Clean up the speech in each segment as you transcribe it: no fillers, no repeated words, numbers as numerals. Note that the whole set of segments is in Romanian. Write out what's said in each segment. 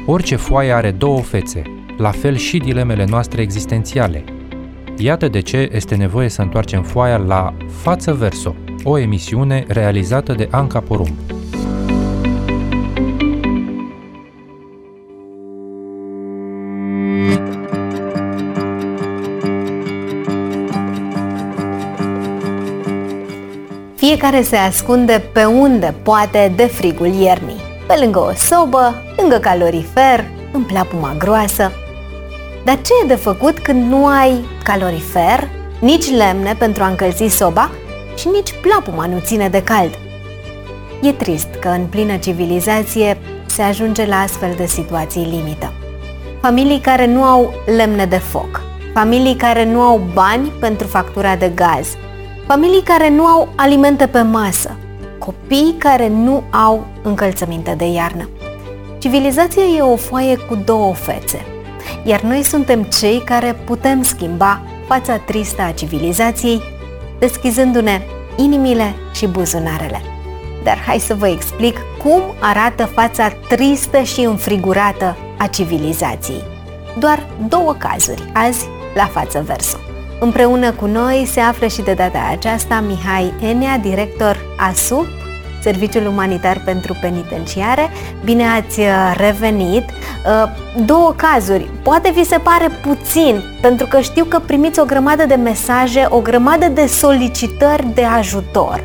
Orice foaie are două fețe, la fel și dilemele noastre existențiale. Iată de ce este nevoie să întoarcem foaia la Față Verso, o emisiune realizată de Anca Porumb. Fiecare se ascunde pe unde poate de frigul iernii. Pe lângă o sobă, lângă calorifer, în plapuma groasă. Dar ce e de făcut când nu ai calorifer, nici lemne pentru a încălzi soba și nici plapuma nu ține de cald? E trist că în plină civilizație se ajunge la astfel de situații limită. Familii care nu au lemne de foc, familii care nu au bani pentru factura de gaz, familii care nu au alimente pe masă, copii care nu au încălțăminte de iarnă. Civilizația e o foaie cu două fețe, iar noi suntem cei care putem schimba fața tristă a civilizației, deschizându-ne inimile și buzunarele. Dar hai să vă explic cum arată fața tristă și înfrigurată a civilizației. Doar două cazuri azi la Față Verso. Împreună cu noi se află și de data aceasta Mihai Enea, director ASUP, Serviciul Umanitar pentru Penitenciare. Bine ați revenit! Două cazuri. Poate vi se pare puțin, pentru că știu că primiți o grămadă de mesaje, o grămadă de solicitări de ajutor.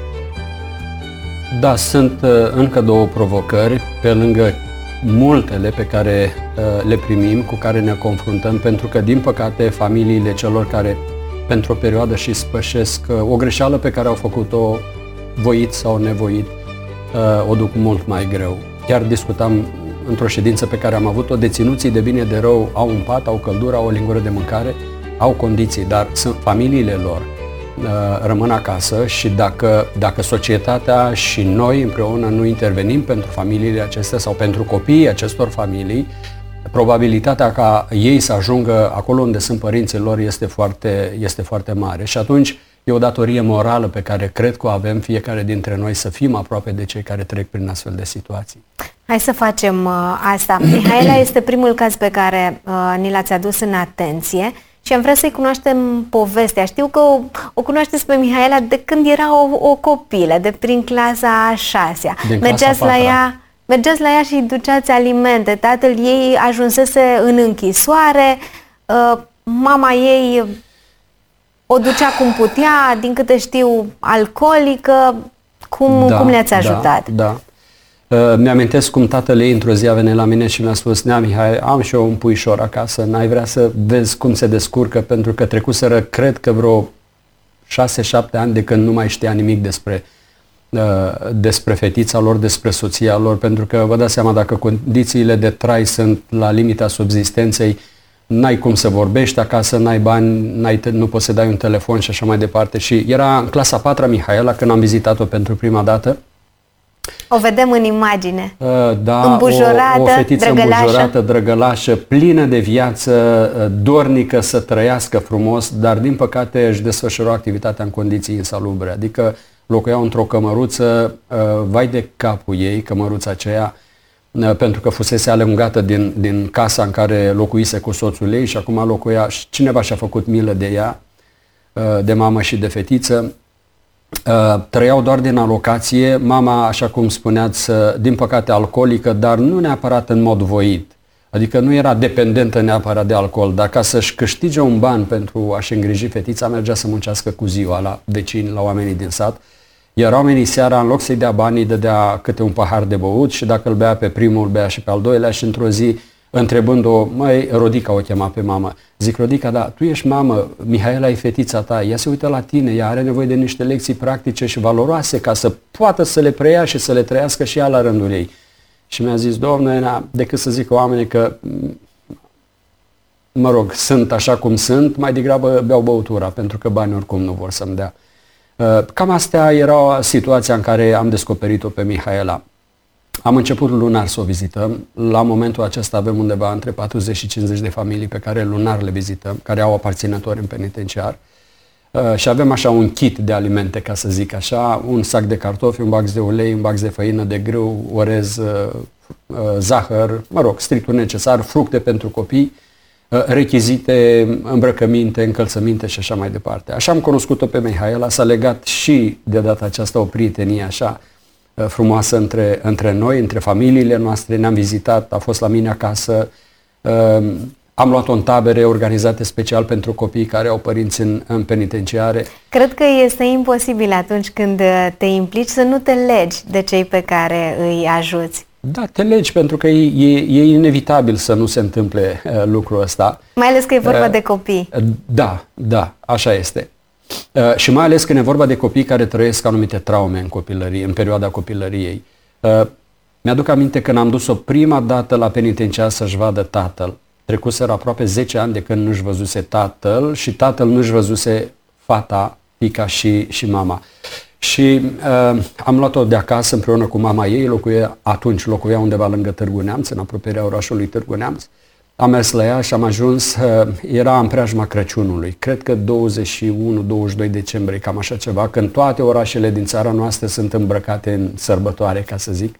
Da, sunt încă două provocări, pe lângă multele pe care le primim, cu care ne confruntăm, pentru că, din păcate, familiile celor care, pentru o perioadă, și spășesc o greșeală pe care au făcut-o voit sau nevoit, o duc mult mai greu. Chiar discutam într-o ședință pe care am avut-o, deținuții de bine de rău au un pat, au căldură, au o lingură de mâncare, au condiții, dar sunt familiile lor rămân acasă și dacă societatea și noi împreună nu intervenim pentru familiile acestea sau pentru copiii acestor familii, probabilitatea ca ei să ajungă acolo unde sunt părinții lor este foarte mare. Și atunci e o datorie morală pe care cred că o avem fiecare dintre noi, să fim aproape de cei care trec prin astfel de situații. Hai să facem asta. Mihaela este primul caz pe care ni l-ați adus în atenție și am vrea să-i cunoaștem povestea. Știu că o cunoașteți pe Mihaela de când era o copilă, de prin clasa a 6-a. Mergeați la ea și îi duceați alimente. Tatăl ei ajunsese în închisoare, mama ei o ducea cum putea, din câte știu, alcoolică. Cum le-ați ajutat? Da. Mi-amintesc cum tatăl ei într-o zi a venit la mine și mi-a spus: Nea, Mihai, am și eu un puișor acasă, n-ai vrea să vezi cum se descurcă? Pentru că trecuseră, cred că vreo 6-7 ani de când nu mai știa nimic despre fetița lor, despre soția lor, pentru că vă dați seama, dacă condițiile de trai sunt la limita subzistenței, n-ai cum să vorbești acasă, n-ai bani, nu poți să dai un telefon și așa mai departe. Și era în clasa 4-a Mihaela când am vizitat-o pentru prima dată. O vedem în imagine. Da, îmbujorată, o fetiță îmbujorată, drăgălașă, plină de viață, dornică să trăiască frumos, dar din păcate își desfășura activitatea în condiții insalubre. Adică locuiau într-o cămăruță, vai de capul ei, cămăruța aceea, pentru că fusese alungată din casa în care locuise cu soțul ei și acum locuia, cineva și-a făcut milă de ea, de mamă și de fetiță. Trăiau doar din alocație, mama, așa cum spuneați, din păcate alcoolică, dar nu neapărat în mod voit. Adică nu era dependentă neapărat de alcool, dar ca să-și câștige un ban pentru a-și îngriji fetița, mergea să muncească cu ziua la vecini, la oamenii din sat. Iar oamenii seara, în loc să-i dea bani, îi dădea câte un pahar de băut și dacă îl bea pe primul, îl bea și pe al doilea și într-o zi, întrebând-o, măi, Rodica o chema pe mamă, zic: Rodica, da, tu ești mamă, Mihaela e fetița ta, ea se uită la tine, ea are nevoie de niște lecții practice și valoroase ca să poată să le preia și să le trăiască și ea la rândul ei. Și mi-a zis: Doamne, decât să zic oamenii că, mă rog, sunt așa cum sunt, mai degrabă beau băutura, pentru că banii oricum nu vor să-mi dea. Cam astea era situația în care am descoperit-o pe Mihaela. Am început lunar să o vizităm. La momentul acesta avem undeva între 40 și 50 de familii pe care lunar le vizităm, care au aparținători în penitenciar. Și avem așa un kit de alimente, ca să zic așa, un sac de cartofi, un bax de ulei, un bax de făină de grâu, orez, zahăr, strictul necesar, fructe pentru copii, rechizite, îmbrăcăminte, încălțăminte și așa mai departe. Așa am cunoscut-o pe Mihaela, s-a legat și de data aceasta o prietenie așa frumoasă între noi, între familiile noastre, ne-am vizitat, a fost la mine acasă, am luat-o în tabere organizate special pentru copii care au părinți în penitenciare. Cred că este imposibil atunci când te implici să nu te legi de cei pe care îi ajuți. Da, te legi pentru că e inevitabil să nu se întâmple lucrul ăsta. Mai ales că e vorba de copii. Da, așa este. Și mai ales când e vorba de copii care trăiesc anumite traume în copilărie, în perioada copilăriei. Mi-aduc aminte când am dus-o prima dată la penitenciar să-și vadă tatăl. Trecuseră aproape 10 ani de când nu-și văzuse tatăl și tatăl nu-și văzuse fata, fiica și mama. Și am luat-o de acasă împreună cu mama ei, locuia undeva lângă Târgu Neamț, în apropierea orașului Târgu Neamț. Am mers la ea și am ajuns, era în preajma Crăciunului, cred că 21-22 decembrie, cam așa ceva, când toate orașele din țara noastră sunt îmbrăcate în sărbătoare, ca să zic.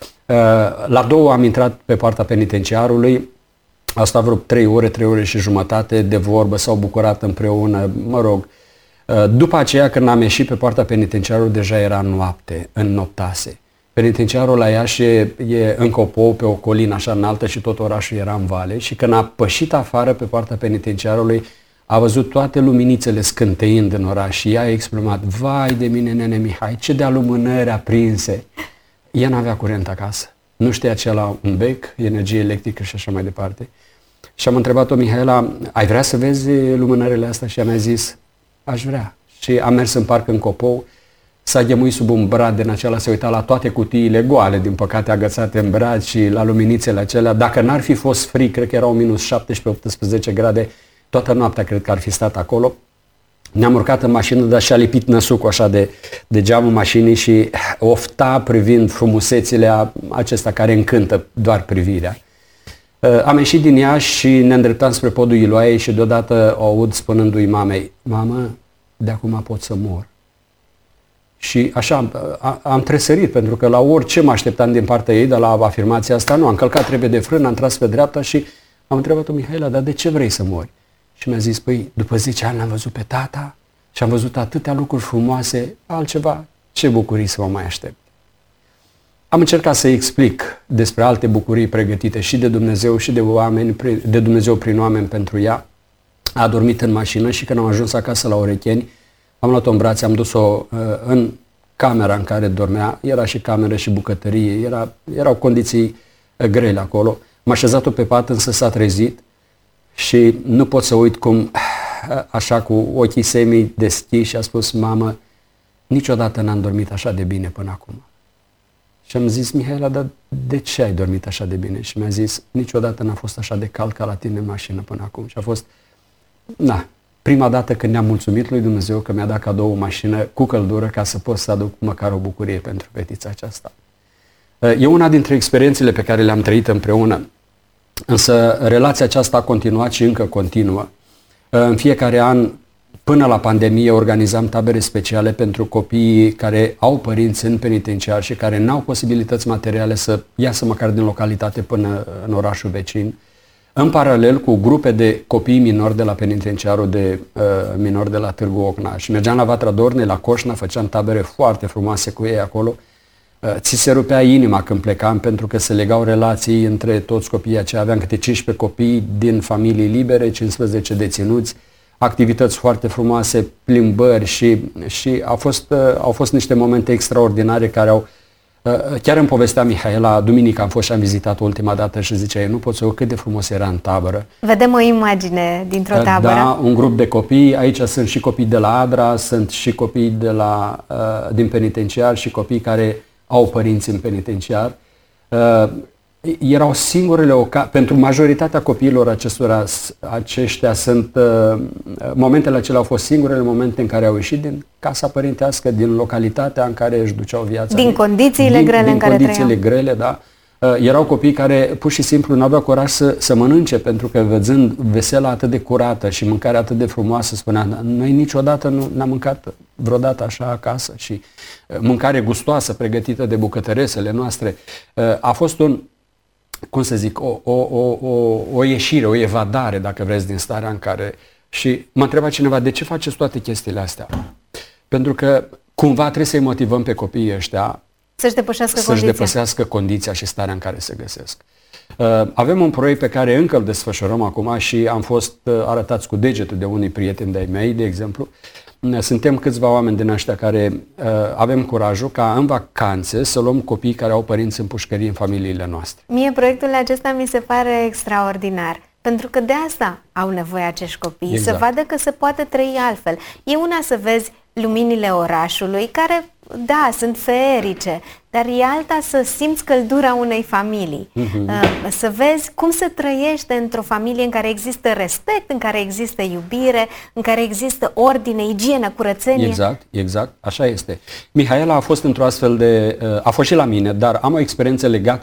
La 2 am intrat pe poarta penitenciarului, au stat vreo 3 ore și jumătate de vorbă, s-au bucurat împreună, După aceea, când am ieșit pe poarta penitenciarului, deja era noapte, înnoptase. Penitenciarul la Iași e în Copou, pe o colină așa înaltă și tot orașul era în vale și când a pășit afară pe poarta penitenciarului, a văzut toate luminițele scânteind în oraș și ea a exprimat: vai de mine, nene Mihai, ce de alumânări aprinse! Ea n-avea curent acasă, nu știa ce la un bec, energie electrică și așa mai departe. Și am întrebat-o: Mihaela, ai vrea să vezi lumânările astea? Și ea mi-a zis: aș vrea. Și am mers în parc în Copou, s-a ghemuit sub un brad din acela, se uita la toate cutiile goale, din păcate agățate în brad și la luminițele acelea. Dacă n-ar fi fost frig, cred că erau minus 17-18 grade, toată noaptea cred că ar fi stat acolo. Ne-am urcat în mașină, dar și-a lipit năsucul așa de geamul mașinii și ofta privind frumusețile acestea care încântă doar privirea. Am ieșit din ea și ne îndreptam spre podul Iloaiei și deodată o aud spunându-i mamei: mamă, de acum pot să mor. Și așa am tresărit, pentru că la orice mă așteptam din partea ei, de la afirmația asta, nu, am călcat repede de frână, am tras pe dreapta și am întrebat-o: Mihaela, dar de ce vrei să mori? Și mi-a zis: păi, după 10 ani l-am văzut pe tata și am văzut atâtea lucruri frumoase, altceva, ce bucurii să mă mai aștept. Am încercat să explic despre alte bucurii pregătite și de Dumnezeu și de oameni, de Dumnezeu prin oameni pentru ea. A dormit în mașină și când am ajuns acasă la Orecheni, am luat-o în brațe, am dus-o în camera în care dormea. Era și cameră și bucătărie, erau condiții grele acolo. M-a așezat-o pe pat, însă s-a trezit și nu pot să uit cum, așa cu ochii semi deschiși, a spus: mamă, niciodată n-am dormit așa de bine până acum. Și am zis: Mihaela, dar de ce ai dormit așa de bine? Și mi-a zis: niciodată n-a fost așa de cald ca la tine în mașină până acum. Și a fost, prima dată când ne-am mulțumit lui Dumnezeu că mi-a dat cadou o mașină cu căldură ca să pot să aduc măcar o bucurie pentru fetița aceasta. E una dintre experiențele pe care le-am trăit împreună, însă relația aceasta a continuat și încă continuă. În fiecare an, până la pandemie, organizam tabere speciale pentru copiii care au părinți în penitenciar și care n-au posibilități materiale să iasă măcar din localitate până în orașul vecin. În paralel cu grupe de copii minori de la penitenciarul de minori de la Târgu Ocna. Și mergeam la Vatra Dornei, la Coșna, făceam tabere foarte frumoase cu ei acolo. Ți se rupea inima când plecam, pentru că se legau relații între toți copiii aceia. Aveam câte 15 copii din familii libere, 15 deținuți, activități foarte frumoase, plimbări și au fost niște momente extraordinare care au... Chiar îmi povestea Mihaela, duminică am fost și am vizitat ultima dată și zicea: nu pot să eu cât de frumos era în tabără. Vedem o imagine dintr-o tabără. Da, un grup de copii, aici sunt și copii de la Adra, sunt și copii din penitenciar și copii care au părinți în penitenciar. Erau singurele pentru majoritatea copiilor aceștia sunt, momentele acelea au fost singurele momente în care au ieșit din casa părintească, din localitatea în care își duceau viața. Din condițiile grele în care trăiau. Din condițiile grele, da. Erau copii care pur și simplu nu aveau curaj să mănânce, pentru că văzând vesela atât de curată și mâncarea atât de frumoasă, spunea: noi niciodată nu n-am mâncat vreodată așa acasă, și mâncare gustoasă pregătită de bucătăresele noastre. A fost cum să zic, o ieșire, o evadare, dacă vreți, din starea în care... Și m-a întrebat cineva, de ce faceți toate chestiile astea? Pentru că cumva trebuie să-i motivăm pe copiii ăștia să-și depășească condiția și starea în care se găsesc. Avem un proiect pe care încă îl desfășurăm acum și am fost arătați cu degetul de unii prieteni de-ai mei, de exemplu. Suntem câțiva oameni din ăștia care avem curajul ca în vacanțe să luăm copii care au părinți în pușcării în familiile noastre. Mie proiectul acesta mi se pare extraordinar. Pentru că de asta au nevoie acești copii, exact. Să vadă că se poate trăi altfel. E una să vezi luminile orașului, care, da, sunt feerice, dar e alta să simți căldura unei familii. Să vezi cum se trăiește într-o familie în care există respect, în care există iubire, în care există ordine, igienă, curățenie. Exact, exact, așa este. Mihaela a fost într-o astfel de... a fost și la mine, dar am o experiență legată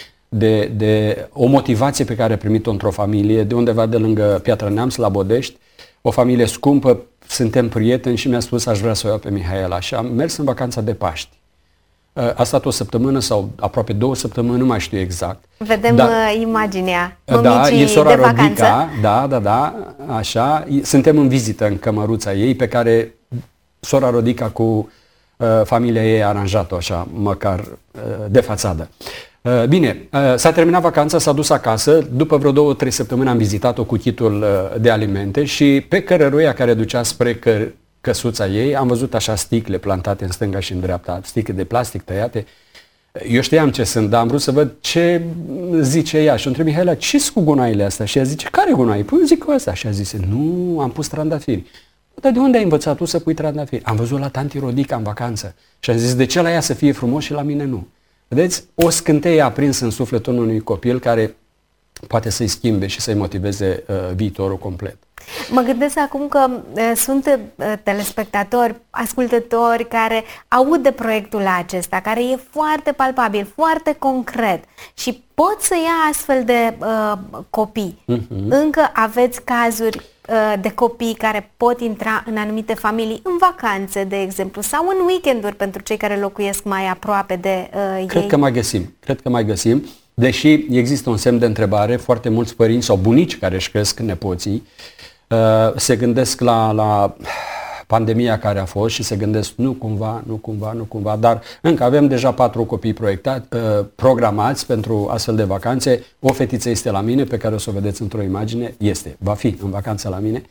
de o motivație pe care a primit-o într-o familie, de undeva de lângă Piatra Neamț, la Bodești, o familie scumpă, suntem prieteni și mi-a spus aș vrea să o iau pe Mihaela și am mers în vacanța de Paști. A stat o săptămână sau aproape 2 săptămâni, nu mai știu exact. Vedem imaginea mămicii e sora de vacanță. Rodica, da, așa. Suntem în vizită în cămăruța ei pe care sora Rodica cu familia ei a aranjat-o așa, măcar de fațadă. Bine, s-a terminat vacanța, s-a dus acasă, după vreo 2-3 săptămâni am vizitat-o cu kitul de alimente și pe cărăruia care ducea spre căsuța ei am văzut așa sticle plantate în stânga și în dreapta, sticle de plastic tăiate. Eu știam ce sunt, dar am vrut să văd ce zice ea și o întreb Mihaela, ce-s cu gunoaiele astea? Și ea zice, care gunoi? Păi zic ăsta. Și ea zice, nu, am pus trandafiri. Dar de unde ai învățat tu să pui trandafiri? Am văzut la tanti Rodica în vacanță și am zis, de ce la ea să fie frumos și la mine nu? Vedeți, o scânteie aprinsă în sufletul unui copil care poate să-i schimbe și să-i motiveze viitorul complet. Mă gândesc acum că sunt telespectatori, ascultători care aud de proiectul acesta, care e foarte palpabil, foarte concret și pot să ia astfel de copii. Încă aveți cazuri de copii care pot intra în anumite familii în vacanțe, de exemplu, sau în weekenduri pentru cei care locuiesc mai aproape de ei? Cred că mai găsim, deși există un semn de întrebare, foarte mulți părinți sau bunici care își cresc nepoții se gândesc la pandemia care a fost și se gândesc nu cumva, dar încă avem deja 4 copii programați pentru astfel de vacanțe. O fetiță este la mine, pe care o să o vedeți într-o imagine, va fi în vacanță la mine.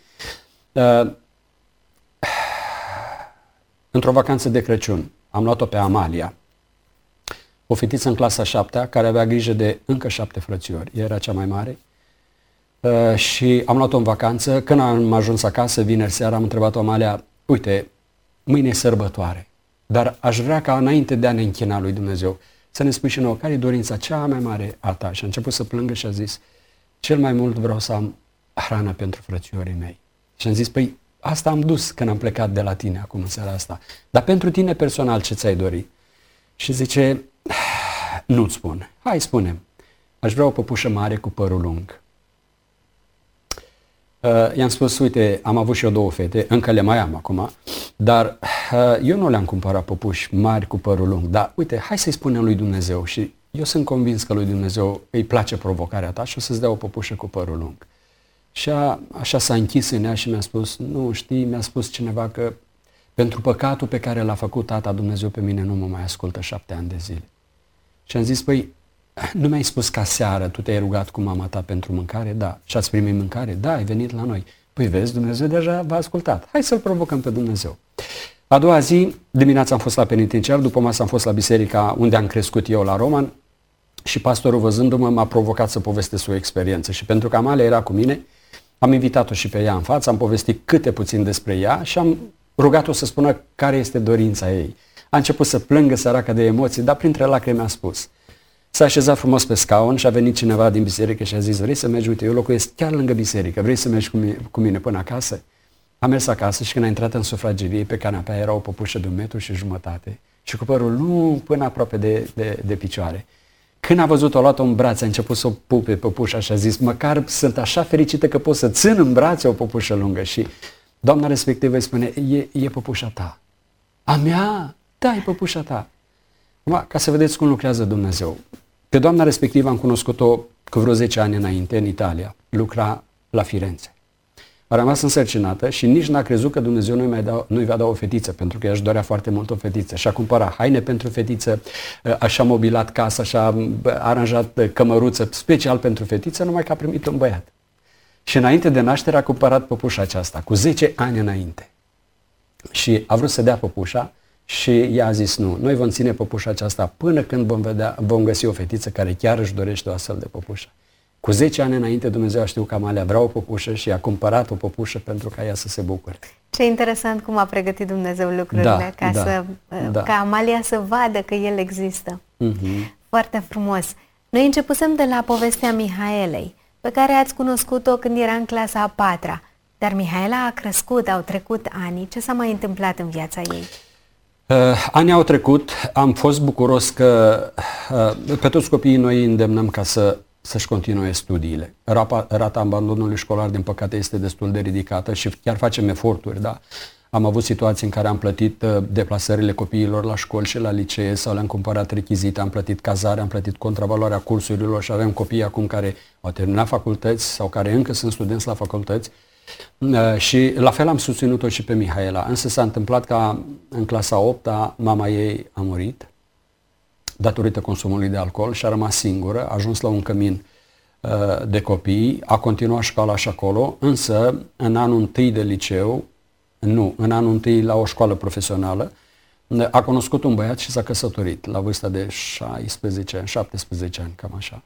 Într-o vacanță de Crăciun am luat-o pe Amalia, o fetiță în clasa 7-a care avea grijă de încă 7 frățiori, ea era cea mai mare. Și am luat-o în vacanță. Când am ajuns acasă, vineri seara, am întrebat-o Amalia, uite, mâine e sărbătoare, dar aș vrea ca înainte de a ne închina lui Dumnezeu să ne spui și nouă care e dorința cea mai mare a ta. Și a început să plângă și a zis, cel mai mult vreau să am hrană pentru frățiorii mei. Și am zis, păi asta am dus când am plecat de la tine acum în seara asta, dar pentru tine personal ce ți-ai dori? Și zice, nu-ți spun, hai spune-mi, aș vrea o păpușă mare cu părul lung. I-am spus, uite, am avut și eu 2 fete, încă le mai am acum, dar eu nu le-am cumpărat păpuși mari cu părul lung, dar uite, hai să-i spunem lui Dumnezeu și eu sunt convins că lui Dumnezeu îi place provocarea ta și o să-ți dea o păpușă cu părul lung. Și așa s-a închis în ea și mi-a spus, nu știi, mi-a spus cineva că pentru păcatul pe care l-a făcut tata Dumnezeu pe mine nu mă mai ascultă 7 ani de zile. Și am zis, păi, nu mi-ai spus că aseară tu te-ai rugat cu mama ta pentru mâncare? Da. Și ați primit mâncare? Da, ai venit la noi. Păi vezi, Dumnezeu deja v-a ascultat. Hai să-L provocăm pe Dumnezeu. A doua zi, dimineața am fost la penitenciar, după masă am fost la biserica unde am crescut eu la Roman și pastorul văzându-mă m-a provocat să povestesc o experiență. Și pentru că Amalia era cu mine, am invitat-o și pe ea în față, am povestit câte puțin despre ea și am rugat-o să spună care este dorința ei. A început să plângă săraca de emoții, dar printre lacrimi a spus. S-a așezat frumos pe scaun și a venit cineva din biserică și a zis, vrei să mergi? Uite, eu locuiesc chiar lângă biserică, vrei să mergi cu mine până acasă? Am mers acasă și când a intrat în sufragerie, pe canapea era o păpușă de 1,5 m și cu părul lung până aproape de picioare. Când a văzut-o, a luat-o în brațe, a început să o pupe păpușa și a zis, măcar sunt așa fericită că pot să țin în brațe o păpușă lungă. Și doamna respectivă îi spune, e păpușa ta. A mea? Da, e păpușa ta. Ca să vedeți cum lucrează Dumnezeu. Pe doamna respectivă am cunoscut-o cu vreo 10 ani înainte, în Italia. Lucra la Firenze. A rămas însărcinată și nici n-a crezut că Dumnezeu nu-i va da o fetiță, pentru că ea își dorea foarte mult o fetiță. Și-a cumpărat haine pentru fetiță, așa mobilat casa, așa aranjat cămăruță special pentru fetiță, numai că a primit un băiat. Și înainte de naștere a cumpărat păpușa aceasta, cu 10 ani înainte. Și a vrut să dea păpușa și ea a zis nu, noi vom ține păpușa aceasta până când vom găsi o fetiță care chiar își dorește o astfel de păpușă. Cu 10 ani înainte Dumnezeu a știut că Amalia vrea o păpușă și a cumpărat o păpușă pentru ca ea să se bucure. Ce interesant cum a pregătit Dumnezeu lucrurile ca Amalia să vadă că El există. Foarte frumos. Noi începusem de la povestea Mihaelei, pe care ați cunoscut-o când era în clasa a 4-a. Dar Mihaela a crescut, au trecut ani. Ce s-a mai întâmplat în viața ei? Anii au trecut, am fost bucuros că pe toți copiii noi îi îndemnăm ca să-și continue studiile. Rata abandonului școlar, din păcate, este destul de ridicată și chiar facem eforturi, da? Am avut situații în care am plătit deplasările copiilor la școli și la licee sau le-am cumpărat rechizite, am plătit cazare, am plătit contravaloarea cursurilor și avem copii acum care au terminat facultăți sau care încă sunt studenți la facultăți. Și la fel am susținut-o și pe Mihaela, însă s-a întâmplat ca în clasa 8-a mama ei a murit datorită consumului de alcool și a rămas singură, a ajuns la un cămin de copii, a continuat școala și acolo, însă în anul întâi de liceu, în anul întâi la o școală profesională, a cunoscut un băiat și s-a căsătorit la vârsta de 16 ani, 17 ani, cam așa.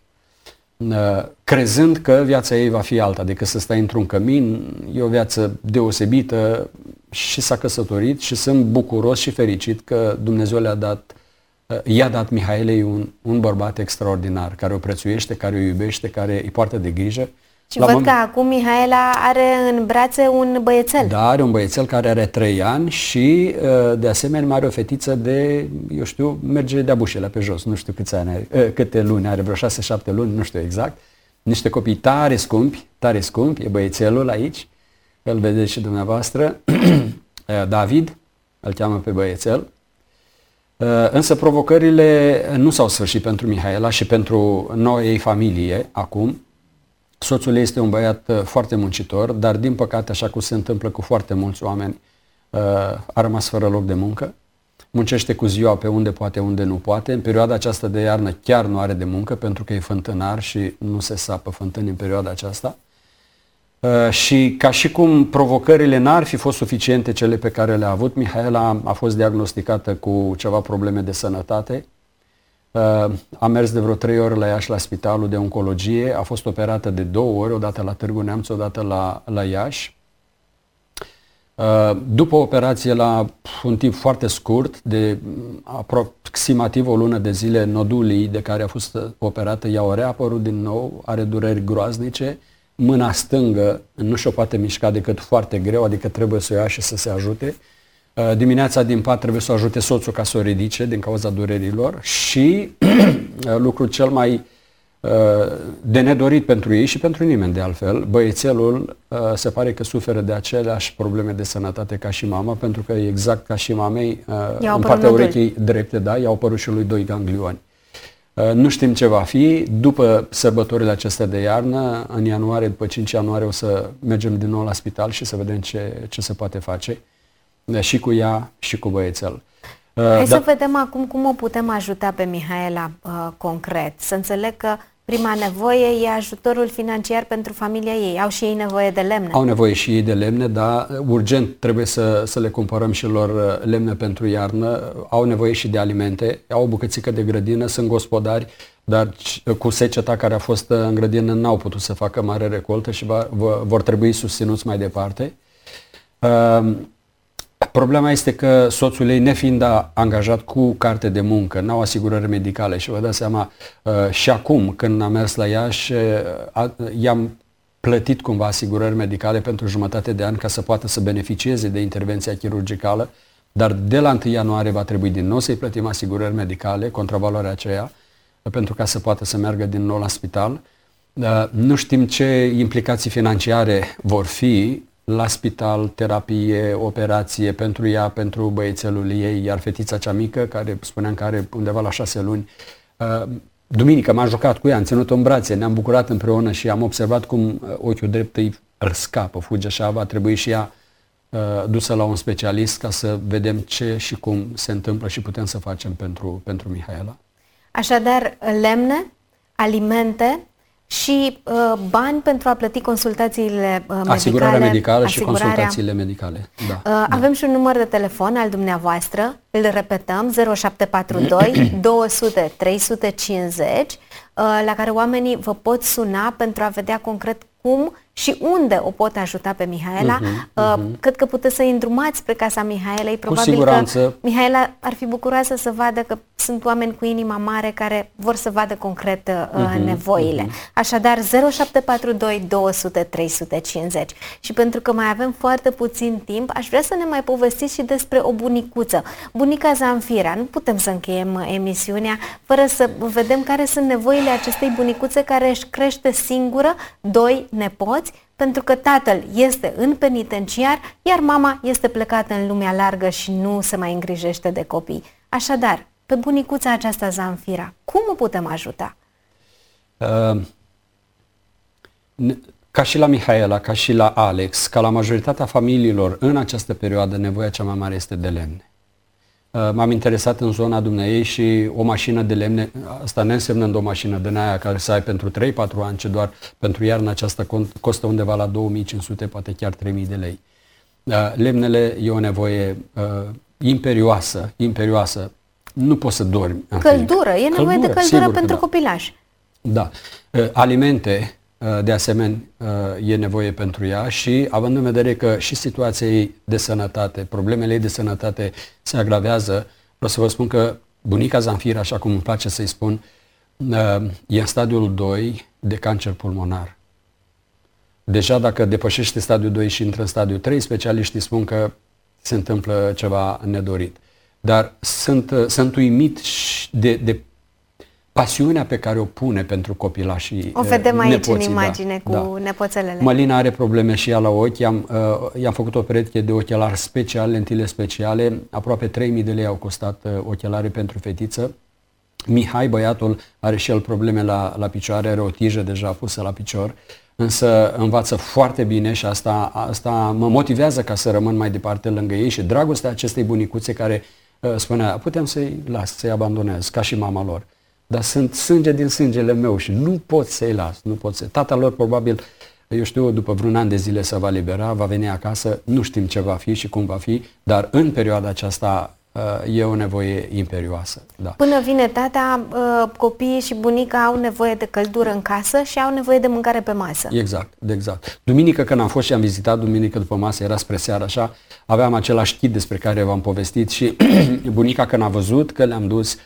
Crezând că viața ei va fi alta decât să stai într-un cămin, e o viață deosebită și s-a căsătorit și sunt bucuros și fericit că Dumnezeu i-a dat Mihaelei un bărbat extraordinar, care o prețuiește, care o iubește, care îi poartă de grijă. Și văd că acum Mihaela are în brațe un băiețel. Da, are un băiețel care are 3 ani și de asemenea mai are o fetiță de, eu știu, merge de-a bușele pe jos, nu știu câte luni are, vreo 6-7 luni, nu știu exact. Niște copii tare scumpi, e băiețelul aici, îl vedeți și dumneavoastră, David, îl cheamă pe băiețel. Însă provocările nu s-au sfârșit pentru Mihaela și pentru noua ei familie acum. Soțul ei este un băiat foarte muncitor, dar din păcate, așa cum se întâmplă cu foarte mulți oameni, a rămas fără loc de muncă. Muncește cu ziua pe unde poate, unde nu poate. În perioada aceasta de iarnă chiar nu are de muncă pentru că e fântânar și nu se sapă fântâni în perioada aceasta. Și ca și cum provocările n-ar fi fost suficiente cele pe care le-a avut, Mihaela a fost diagnosticată cu ceva probleme de sănătate. A mers de vreo 3 ori la Iași la spitalul de oncologie, a fost operată de 2 ori, odată la Târgu Neamț, odată la Iași. După operație, la un timp foarte scurt, de aproximativ o lună de zile, nodulii de care a fost operată i-au reapărut din nou, are dureri groaznice, mâna stângă nu și-o poate mișca decât foarte greu, adică trebuie să o ia și să se ajute. Dimineața din pat trebuie să o ajute soțul ca să o ridice din cauza durerilor și lucrul cel mai de nedorit pentru ei și pentru nimeni de altfel, băiețelul se pare că suferă de aceleași probleme de sănătate ca și mama, pentru că exact ca și mamei, în partea urechii drepte, da, i-au apărut și lui 2 ganglioni. Nu știm ce va fi. După sărbătorile acestea de iarnă, în ianuarie, după 5 ianuarie, o să mergem din nou la spital și să vedem ce se poate face și cu ea și cu băiețel. Să vedem acum cum o putem ajuta pe Mihaela concret. Să înțeleg că prima nevoie e ajutorul financiar pentru familia ei. Au și ei nevoie de lemne. Au nevoie și ei de lemne, dar urgent trebuie să le cumpărăm și lor lemne pentru iarnă. Au nevoie și de alimente. Au o bucățică de grădină, sunt gospodari, dar cu seceta care a fost în grădină n-au putut să facă mare recoltă și vor trebui susținuți mai departe. Problema este că soțul ei, nefiind angajat cu carte de muncă, n-au asigurări medicale și vă dați seama, și acum când am mers la Iași, i-am plătit cumva asigurări medicale pentru jumătate de an ca să poată să beneficieze de intervenția chirurgicală, dar de la 1 ianuarie va trebui din nou să-i plătim asigurări medicale, contravaloarea aceea, pentru ca să poată să meargă din nou la spital. Nu știm ce implicații financiare vor fi la spital, terapie, operație pentru ea, pentru băiețelul ei, iar fetița cea mică, care spuneam că are undeva la 6 luni, duminică m-am jucat cu ea, am ținut-o în brațe, ne-am bucurat împreună și am observat cum ochiul drept îi scapă, fuge așa, va trebui și ea dusă la un specialist ca să vedem ce și cum se întâmplă și putem să facem pentru Mihaela. Așadar, lemne, alimente și bani pentru a plăti consultațiile medicale. Asigurarea medicală și consultațiile medicale. Da. Avem și un număr de telefon al dumneavoastră, îl repetăm, 0742 200 350, la care oamenii vă pot suna pentru a vedea concret cum și unde o pot ajuta pe Mihaela. Cred că puteți să-i îndrumați spre casa Mihaelei. Probabil că Mihaela ar fi bucuroasă să vadă că sunt oameni cu inima mare care vor să vadă concret nevoile. Așadar, 0742 200 350. Și pentru că mai avem foarte puțin timp, aș vrea să ne mai povestiți și despre o bunicuță. Bunica Zanfira. Nu putem să încheiem emisiunea fără să vedem care sunt nevoile acestei bunicuțe care își crește singură 2 nepoți, pentru că tatăl este în penitenciar, iar mama este plecată în lumea largă și nu se mai îngrijește de copii. Așadar, pe bunicuța aceasta Zanfira, cum o putem ajuta? Ca și la Mihaela, ca și la Alex, ca la majoritatea familiilor, în această perioadă, nevoia cea mai mare este de lemne. M-am interesat în zona dumneei și o mașină de lemne, asta neînsemnând o mașină din aia care să ai pentru 3-4 ani, ci doar pentru iarna aceasta costă undeva la 2500, poate chiar 3000 de lei. Lemnele e o nevoie imperioasă. Nu poți să dormi. Căldură, e nevoie de căldură pentru copilași. Da. Alimente, de asemenea, e nevoie pentru ea și având în vedere că și situația ei de sănătate, problemele ei de sănătate se agravează, vreau să vă spun că bunica Zanfira, așa cum îmi place să-i spun, e în stadiul 2 de cancer pulmonar. Deja dacă depășește stadiul 2 și intră în stadiul 3, specialiștii spun că se întâmplă ceva nedorit. Dar sunt uimit de pasiunea pe care o pune pentru copilașii. O vedem aici nepoții, în imagine cu nepoțelele. Mălina are probleme și ea la ochi. I-am făcut o pereche de ochelari special, lentile speciale. Aproape 3000 de lei au costat ochelare pentru fetiță. Mihai, băiatul, are și el probleme la picioare, are o tijă deja pusă la picior, însă învață foarte bine și asta mă motivează ca să rămân mai departe lângă ei și dragostea acestei bunicuțe care spunea, putem să-i las, să-i abandonez, ca și mama lor. Dar sunt sânge din sângele meu și nu pot să-i las, nu pot să... Tata lor probabil, eu știu, după vreun an de zile se va libera, va veni acasă, nu știm ce va fi și cum va fi, dar în perioada aceasta e o nevoie imperioasă. Da. Până vine tata, copiii și bunica au nevoie de căldură în casă și au nevoie de mâncare pe masă. Exact. Duminică când am fost și am vizitat, duminică după masă, era spre seară așa, aveam același kit despre care v-am povestit și bunica când a văzut că le-am dus,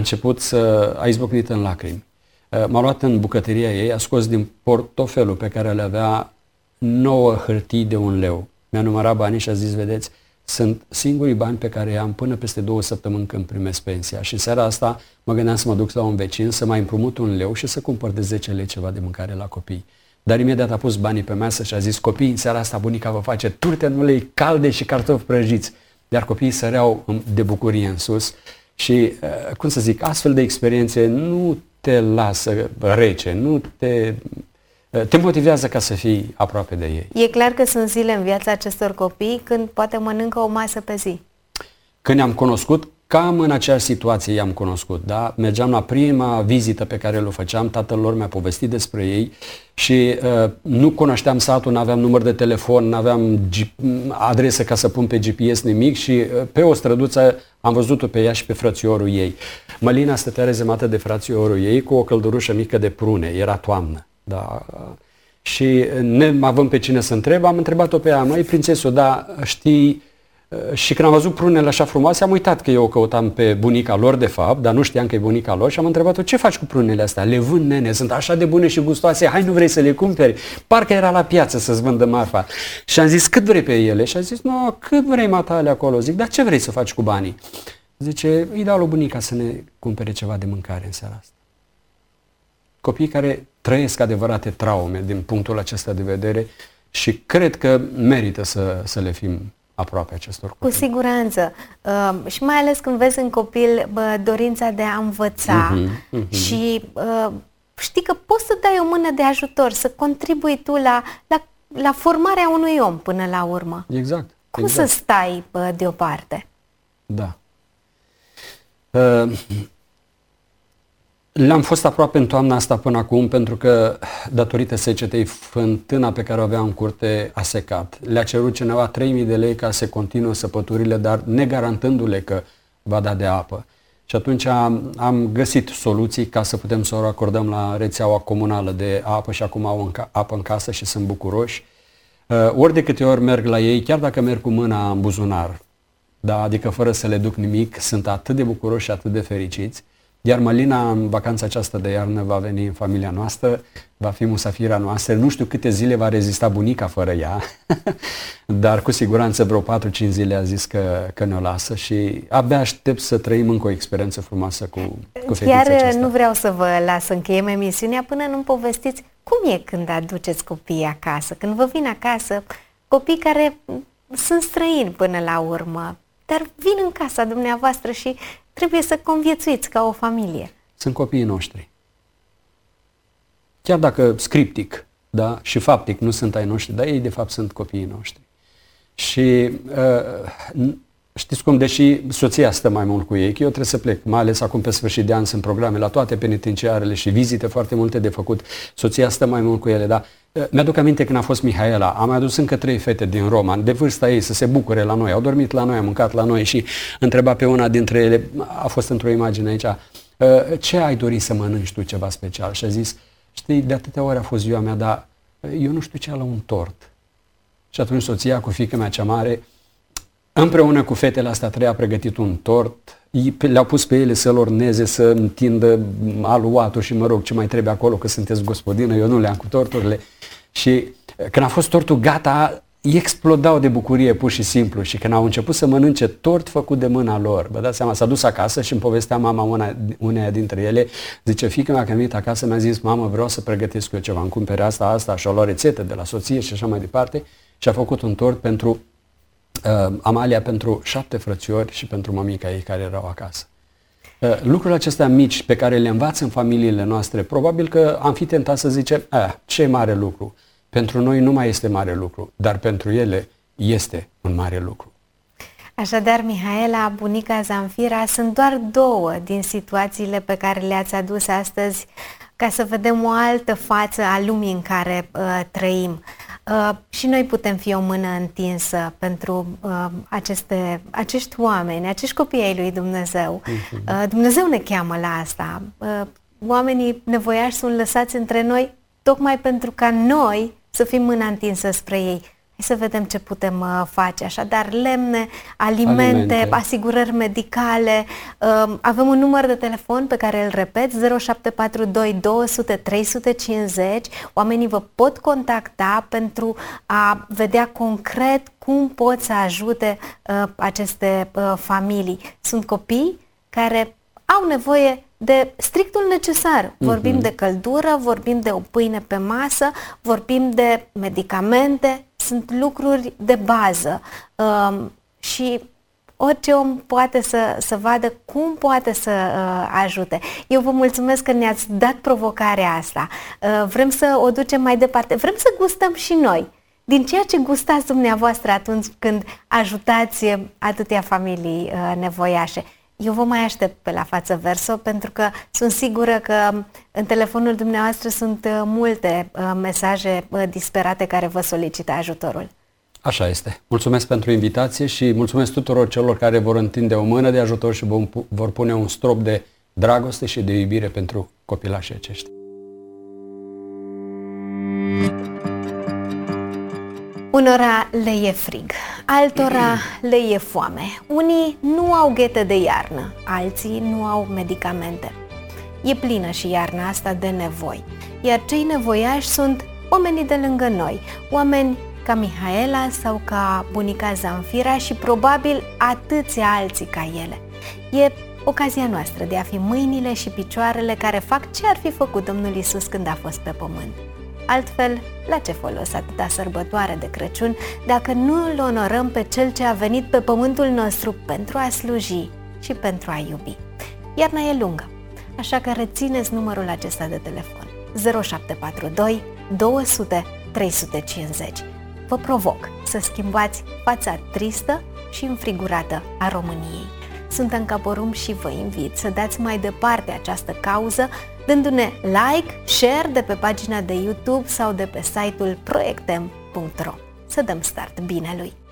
a izbucnit în lacrimi. M-a luat în bucătăria ei, a scos din portofelul pe care le avea 9 hârtii de 1 leu. Mi-a numărat banii și a zis, vedeți, sunt singurii bani pe care i-am până peste 2 săptămâni când primesc pensia. Și seara asta mă gândeam să mă duc la un vecin, să mai împrumut 1 leu și să cumpăr de 10 lei ceva de mâncare la copii. Dar imediat a pus banii pe masă și a zis, copii, în seara asta bunica vă face turte în ulei calde și cartofi prăjiți. Iar copiii săreau de bucurie în sus. Și, cum să zic, astfel de experiențe nu te lasă rece, te motivează ca să fii aproape de ei. E clar că sunt zile în viața acestor copii când poate mănâncă o masă pe zi. Când i-am cunoscut, cam în aceeași situație i-am cunoscut, da? Mergeam la prima vizită pe care o făceam, tatăl lor mi-a povestit despre ei și nu cunoșteam satul, n-aveam număr de telefon, n-aveam adresă ca să pun pe GPS nimic și pe o străduță am văzut-o pe ea și pe frățiorul ei. Mălina stătea rezemată de frățiorul ei cu o căldurușă mică de prune, era toamnă, da? Și neavând pe cine să întreb, am întrebat-o pe ea, măi, prințeso, da, știi... Și când am văzut prunele așa frumoase, am uitat că eu o căutam pe bunica lor, de fapt, dar nu știam că e bunica lor și am întrebat-o, ce faci cu prunele astea? Le vând, nene, sunt așa de bune și gustoase, hai, nu vrei să le cumperi? Parcă era la piață să-ți vândă marfa. Și am zis, cât vrei pe ele? Și a zis, nu, cât vrei matale acolo? Zic, dar ce vrei să faci cu banii? Zice, îi dau lui bunica să ne cumpere ceva de mâncare în seara asta. Copiii care trăiesc adevărate traume din punctul acesta de vedere și cred că merită să le fim aproape acestor copii. Cu siguranță. Și mai ales când vezi în copil dorința de a învăța și știi că poți să dai o mână de ajutor, să contribui tu la formarea unui om până la urmă. Exact. Cum să stai deoparte? Da. Le-am fost aproape în toamna asta până acum, pentru că, datorită secetei, fântâna pe care o aveam în curte a secat. Le-a cerut cineva 3.000 de lei ca să continue săpăturile, dar negarantându-le că va da de apă. Și atunci am găsit soluții ca să putem să o acordăm la rețeaua comunală de apă și acum au apă în casă și sunt bucuroși. Ori de câte ori merg la ei, chiar dacă merg cu mâna în buzunar, da, adică fără să le duc nimic, sunt atât de bucuroși și atât de fericiți. Iar Mălina, în vacanța aceasta de iarnă, va veni în familia noastră, va fi musafira noastră. Nu știu câte zile va rezista bunica fără ea, dar cu siguranță vreo 4-5 zile a zis că ne-o lasă și abia aștept să trăim încă o experiență frumoasă cu fetița aceasta. Chiar nu vreau să vă las să încheiem emisiunea până nu-mi povestiți cum e când aduceți copiii acasă, când vă vin acasă, copii care sunt străini până la urmă, dar vin în casa dumneavoastră și trebuie să conviețuiți ca o familie. Sunt copiii noștri. Chiar dacă scriptic, da, și faptic nu sunt ai noștri, dar ei de fapt sunt copiii noștri. Și știți cum, deși soția stă mai mult cu ei, că eu trebuie să plec, mai ales acum pe sfârșit de an sunt programe la toate penitenciarele și vizite foarte multe de făcut, soția stă mai mult cu ele, dar mi-aduc aminte când a fost Mihaela, am adus încă 3 fete din Roma, de vârsta ei, să se bucure la noi, au dormit la noi, au mâncat la noi și întreba pe una dintre ele, a fost într-o imagine aici, ce ai dori să mănânci tu ceva special? Și a zis, știi, de atâtea ori a fost ziua mea, dar eu nu știu ce la un tort. Și atunci soția cu fiica mea cea mare, împreună cu fetele astea 3 a pregătit un tort, le-au pus pe ele să-l orneze, să întindă aluatul și mă rog ce mai trebuie acolo, că sunteți gospodină, eu nu le-am cu torturile. Și când a fost tortul gata, explodau de bucurie pur și simplu și când au început să mănânce tort făcut de mâna lor, vă dați seama, s-a dus acasă și îmi povestea mama uneia dintre ele, zice, fiica mea când a venit acasă mi-a zis, mamă, vreau să pregătesc eu ceva, îmi cumpere asta și a luat rețete de la soție și așa mai departe și a făcut un tort pentru Amalia, pentru 7 frățiori și pentru mămica ei care erau acasă. Lucrurile acestea mici pe care le învață în familiile noastre, probabil că am fi tentat să zicem, ce mare lucru. Pentru noi nu mai este mare lucru, dar pentru ele este un mare lucru. Așadar, Mihaela, bunica Zamfira, sunt doar 2 din situațiile pe care le-ați adus astăzi ca să vedem o altă față a lumii în care trăim. Și noi putem fi o mână întinsă pentru acești oameni, acești copii ai lui Dumnezeu. Dumnezeu ne cheamă la asta. Oamenii nevoiași sunt lăsați între noi tocmai pentru ca noi să fim mâna întinsă spre ei. Hai să vedem ce putem face. Așadar, lemne, alimente, asigurări medicale. Avem un număr de telefon pe care îl repet, 0742 200 350. Oamenii vă pot contacta pentru a vedea concret cum pot să ajute aceste familii. Sunt copii care au nevoie de strictul necesar. Vorbim de căldură, vorbim de o pâine pe masă, vorbim de medicamente, sunt lucruri de bază și orice om poate să vadă cum poate să ajute. Eu vă mulțumesc că ne-ați dat provocarea asta. Vrem să o ducem mai departe, vrem să gustăm și noi din ceea ce gustați dumneavoastră atunci când ajutați atâtea familii nevoiașe. Eu vă mai aștept pe la Față Verso pentru că sunt sigură că în telefonul dumneavoastră sunt multe mesaje disperate care vă solicită ajutorul. Așa este. Mulțumesc pentru invitație și mulțumesc tuturor celor care vor întinde o mână de ajutor și vor pune un strop de dragoste și de iubire pentru copilașii aceștia. Unora le e frig, altora le e foame. Unii nu au ghete de iarnă, alții nu au medicamente. E plină și iarna asta de nevoi, iar cei nevoiași sunt oamenii de lângă noi, oameni ca Mihaela sau ca bunica Zamfira și probabil atâția alții ca ele. E ocazia noastră de a fi mâinile și picioarele care fac ce ar fi făcut Domnul Iisus când a fost pe pământ. Altfel, la ce folos atâta sărbătoare de Crăciun dacă nu îl onorăm pe Cel ce a venit pe pământul nostru pentru a sluji și pentru a iubi? Iarna e lungă, așa că rețineți numărul acesta de telefon: 0742 200 350. Vă provoc să schimbați fața tristă și înfrigurată a României. Sunt Anca Porum și vă invit să dați mai departe această cauză dându-ne like, share de pe pagina de YouTube sau de pe site-ul proiectem.ro. Să dăm start binelui!